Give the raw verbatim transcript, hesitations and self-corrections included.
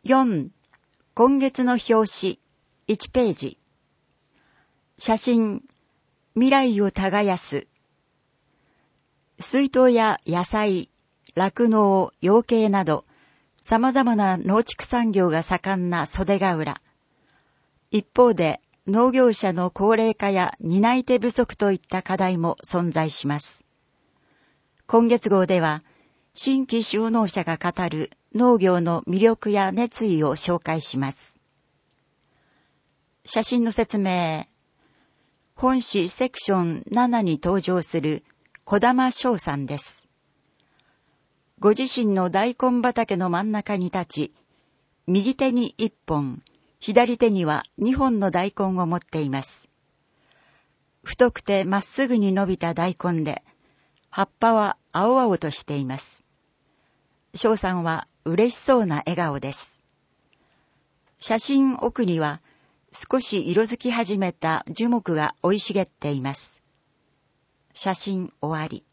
よん、今月の表紙、いちページ。写真、未来を耕す。水稲や野菜、酪農、養鶏など、様々な農畜産業が盛んな袖ヶ浦。一方で、農業者の高齢化や担い手不足といった課題も存在します。今月号では、新規就農者が語る農業の魅力や熱意を紹介します。写真の説明。本誌セクションななに登場する児玉翔さんです。ご自身の大根畑の真ん中に立ち、右手に一本、左手には二本の大根を持っています。太くてまっすぐに伸びた大根で、葉っぱは青々としています。翔さんは嬉しそうな笑顔です。写真奥には少し色づき始めた樹木が生い茂っています。写真終わり。